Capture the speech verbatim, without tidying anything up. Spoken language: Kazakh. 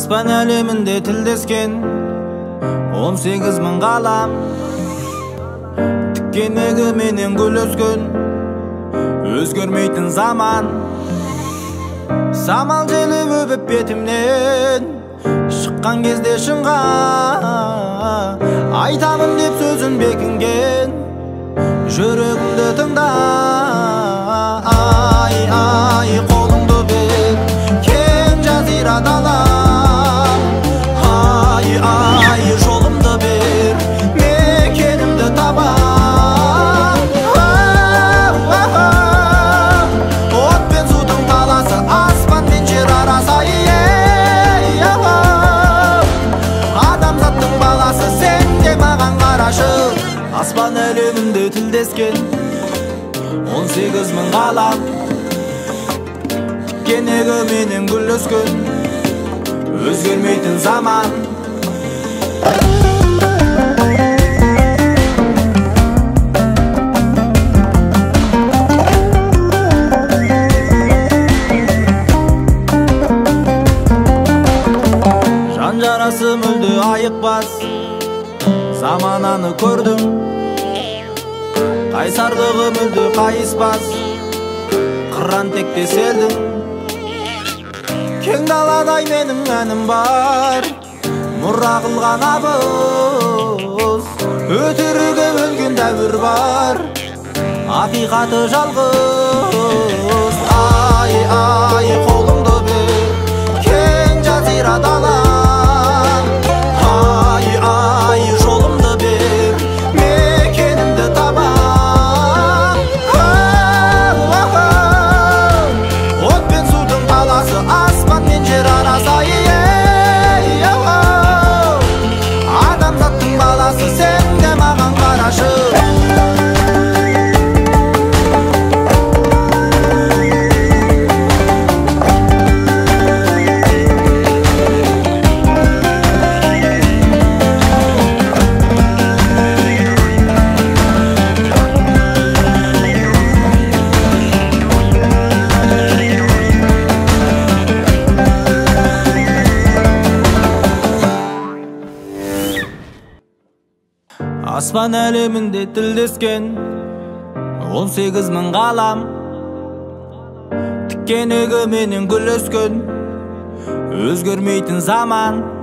Аспан әлемінде тілдескен он сегіз мың ғалам, тіккен егіменен гүл өскен, өзгермейтін заман. Самал желі өбіп бетімнен шыққан кезде шыңға, айтамын деп сөзін бекінген жүрегімді тыңда. Ай, ай, қолыңды бер, кең жазира далам. Ай, ай, жолымды бер, мекенімді табам. От пен судың таласы, аспан мен жер арасы. Адамзаттың баласы, сен де маған қарашы. Аспан әлемінде тілдескен он сегіз мың ғалам, тіккен егіменен гүл өскен, өзгермейтін заман. Жан жарасы мүлде айықпас, замананы көрдім. Қайсарлығы мүлде қайыспас, қыран тектес елдің. Кең даладай менің әнім бар, мұра қылған абыз. Өтірігі өлген дәуір бар, ақиқаты жалғыз. Ай, ай, қолыңды бер, кең жазира далам. Ай, ай, жолымды бер, мекенімді табам. Аспан мен жер арасы, адамзаттың баласы, сен де маған қарашы. Аспан әлемінде тілдескен он сегіз мың ғалам, тіккен егіменен гүл өскен, өзгермейтін заман.